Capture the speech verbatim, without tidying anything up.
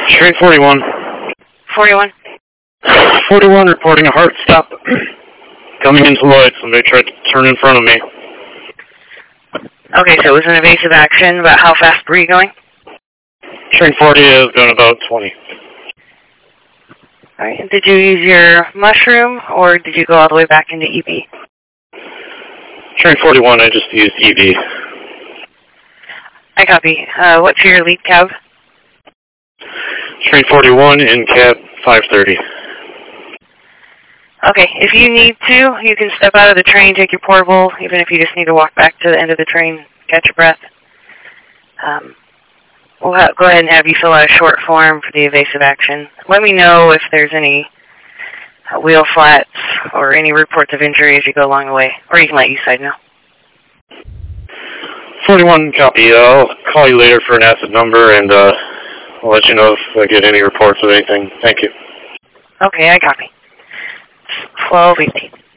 Train forty-one. forty-one? forty-one reporting a hard stop. Coming into Lloyd, somebody tried to turn in front of me. Okay, so it was an evasive action. About how fast were you going? Train forty is going about twenty. All right. Did you use your mushroom, or did you go all the way back into E B? Train forty-one, I just used E B. I copy. Uh, what's your lead cab? Train forty-one in cab five thirty. Okay, if you need to, you can step out of the train, take your portable, even if you just need to walk back to the end of the train, catch your breath. Um, we'll ha go ahead and have you fill out a short form for the evasive action. Let me know if there's any uh, wheel flats or any reports of injury as you go along the way, or you can let U-Side know. forty-one, copy. I'll call you later for an acid number, and uh, I'll let you know if I get any reports of anything. Thank you. Okay, I copy. twelve eighteen.